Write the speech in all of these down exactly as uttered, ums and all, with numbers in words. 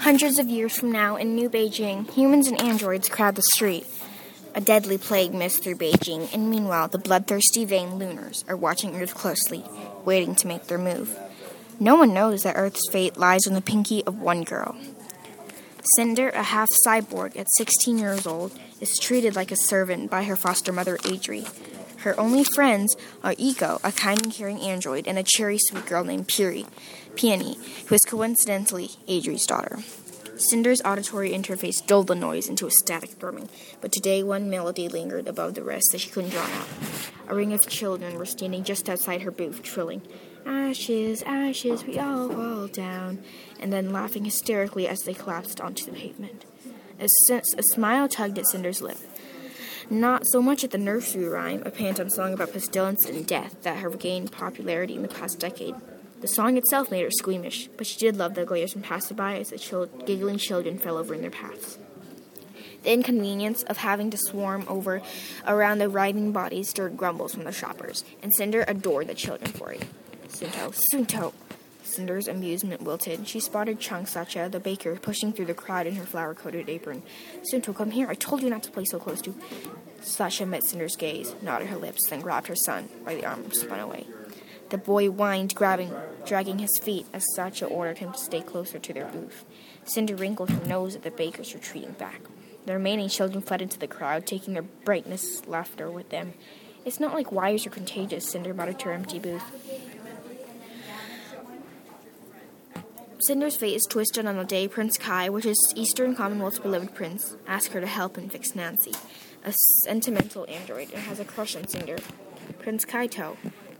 Hundreds of years from now, in New Beijing, humans and androids crowd the street. A deadly plague missed through Beijing, and meanwhile, the bloodthirsty vain lunars are watching Earth closely, waiting to make their move. No one knows that Earth's fate lies on the pinky of one girl. Cinder, a half-cyborg at sixteen years old, is treated like a servant by her foster mother, Adri. Her only friends are Eco, a kind and caring android, and a cherry-sweet girl named Puri, Peony, who is coincidentally Adri's daughter. Cinder's auditory interface dulled the noise into a static thrumming, but today one melody lingered above the rest that she couldn't drown out. A ring of children were standing just outside her booth, trilling, "Ashes, ashes, we all fall down," and then laughing hysterically as they collapsed onto the pavement. A, a smile tugged at Cinder's lip. Not so much at the nursery rhyme, a Pantom song about pestilence and death that had gained popularity in the past decade. The song itself made her squeamish, but she did love the glares from passerby as the chil- giggling children fell over in their paths. The inconvenience of having to swarm over around the writhing bodies stirred grumbles from the shoppers, and Cinder adored the children for it. Sunto, Sunto! Cinder's amusement wilted. She spotted Chung Sacha, the baker, pushing through the crowd in her flower-coated apron. "Sunto, come here. I told you not to play so close to..." Sacha met Cinder's gaze, nodded her lips, then grabbed her son by the arm and spun away. The boy whined, grabbing, dragging his feet as Sacha ordered him to stay closer to their booth. Cinder wrinkled her nose at the bakers retreating back. The remaining children fled into the crowd, taking their brightness laughter with them. "It's not like wires are contagious," Cinder muttered to her empty booth. Cinder's fate is twisted on the day Prince Kai, which is Eastern Commonwealth's beloved prince, asked her to help him fix Nancy, a sentimental android, and has a crush on Cinder. Prince Kaito.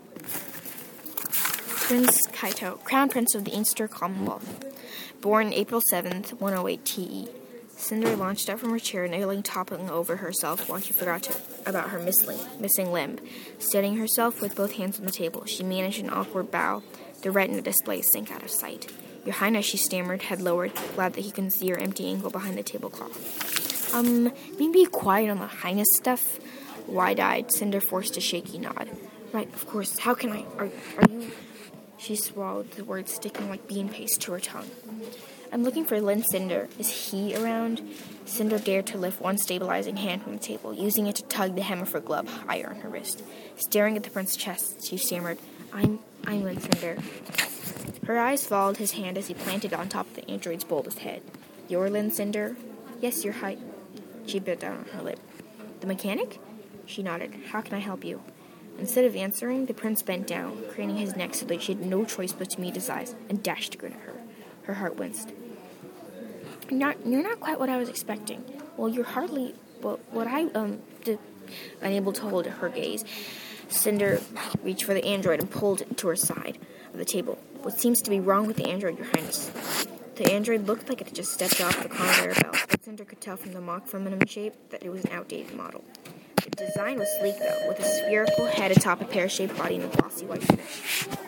Prince Kaito, Crown Prince of the Eastern Commonwealth. Born April seventh, one oh eight T E. Cinder launched out from her chair, nearly toppling over herself while she forgot to, about her missing, missing limb. Steadying herself with both hands on the table, she managed an awkward bow. The retina display sank out of sight. "Your Highness," she stammered, head lowered, glad that he couldn't see her empty ankle behind the tablecloth. Um, maybe quiet on the Highness stuff? Wide-eyed, Cinder forced a shaky nod. "Right, of course. How can I... Are, are you..." She swallowed, the words sticking like bean paste to her tongue. "I'm looking for Lin Cinder. Is he around?" Cinder dared to lift one stabilizing hand from the table, using it to tug the hem of her glove higher on her wrist. Staring at the prince's chest, she stammered, I'm... I'm Lin Cinder." Her eyes followed his hand as he planted on top of the android's boldest head. "You're Lin Cinder?" "Yes, your height." She bit down on her lip. "The mechanic?" She nodded. "How can I help you?" Instead of answering, the prince bent down, craning his neck so that she had no choice but to meet his eyes, and dashed a grin at her. Her heart winced. Not, you're not quite what I was expecting. Well, you're hardly, well, what I, um, did." Unable to hold her gaze, Cinder reached for the android and pulled it to her side of the table. "What seems to be wrong with the android, Your Highness?" The android looked like it had just stepped off the conveyor belt, but Cinder could tell from the mock feminine shape that it was an outdated model. The design was sleek, though, with a spherical head atop a pear-shaped body and a glossy white finish.